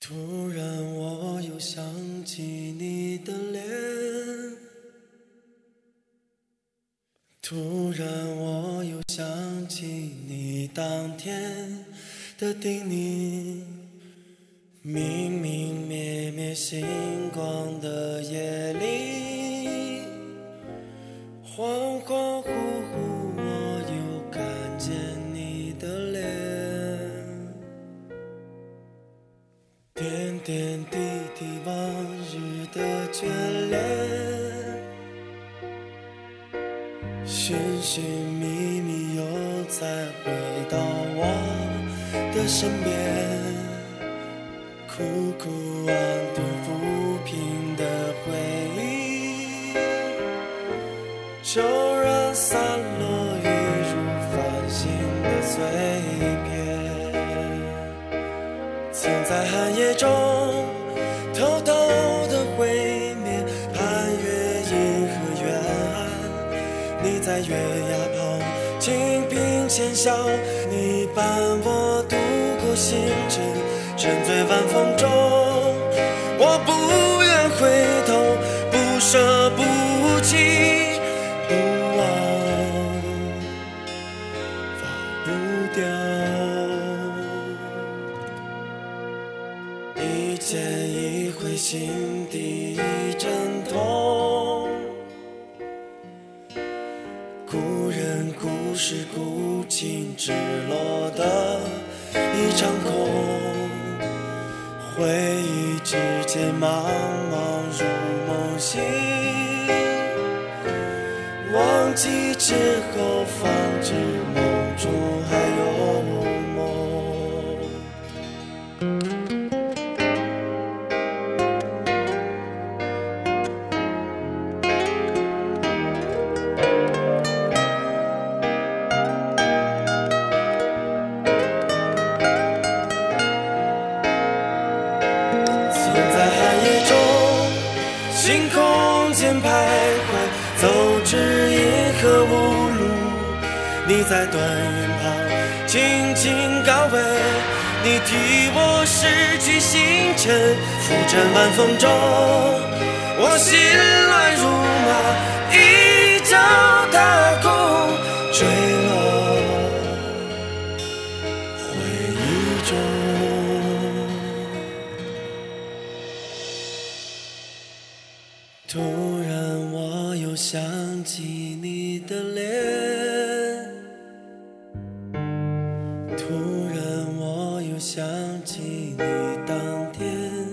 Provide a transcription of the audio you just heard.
突然我又想起你的脸，突然我又想起你当天的叮咛，明明灭灭星光的夜里，恍恍惚惚我又看见你的脸，点点滴滴往日的眷恋，寻寻觅觅又再回到我的身边，苦苦安顿抚平的回忆，骤然散落一如繁星的碎片，曾在寒夜中偷偷的会面，盼月银河远岸，你在月牙旁轻颦浅笑，你伴我度过星辰，沉醉晚风中，我不愿回头，不舍不弃不忘，放不掉，一见一回心底一阵痛，故人故事古今只落得一场空，回忆之间茫茫如梦醒，忘记之后方知梦中还有梦。在寒夜中，星空间徘徊，走至银河无路，你在断云旁轻轻告慰，你替我拾取星辰，浮沉晚风中，我心乱如麻，一脚踏空，坠落回忆中。突然我又想起你的脸，突然我又想起你当天